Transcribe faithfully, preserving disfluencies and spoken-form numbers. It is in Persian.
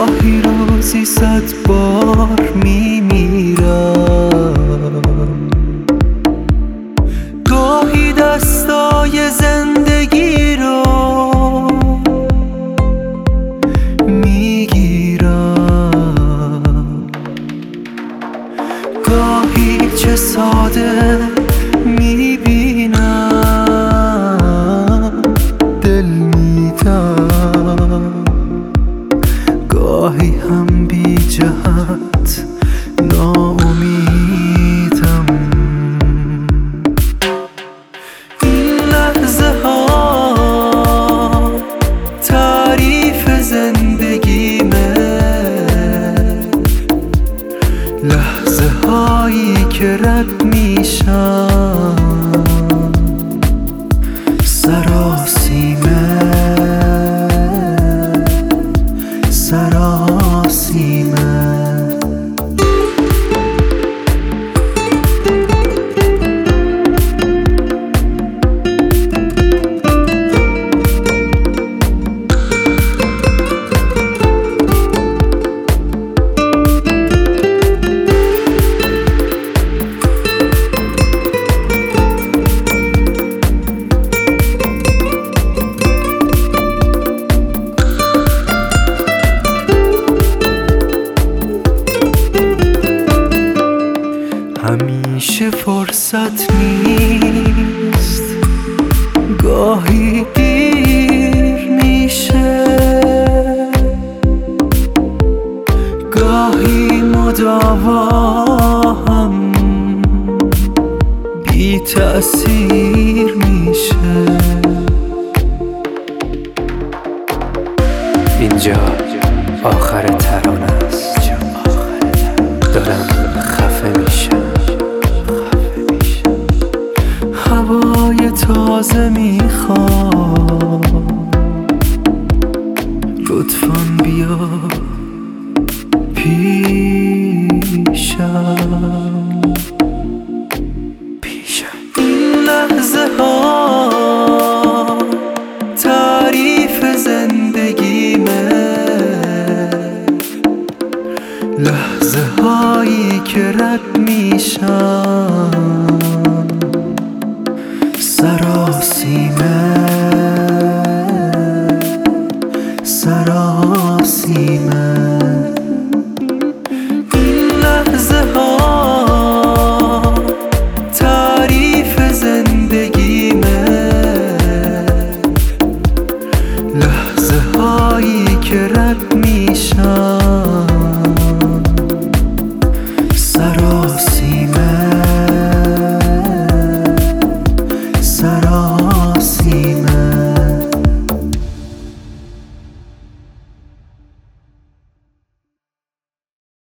گاهی روزی صد بار میمیرم، گاهی دستای زندگی رو میگیرم، گاهی چه ساده میبینم دل میدم، گاهی هم بی جهت ناامیدم. این لحظه ها تعریف زندگیمه، لحظه هایی که رد میشم سراسیمه سراسیمه. همیشه فرصت نیست، گاهی دیر میشه، گاهی مداوا هم بی تأثیر میشه. اینجا آخر ترانه است، دارم خفه میشم. هوای تازه میخوام، لطفاً بیا پیشم پیشم. این لحظه ها تعریف زندگیمه، لحظه هایی که رد میشم سراسیمه سراسیمه.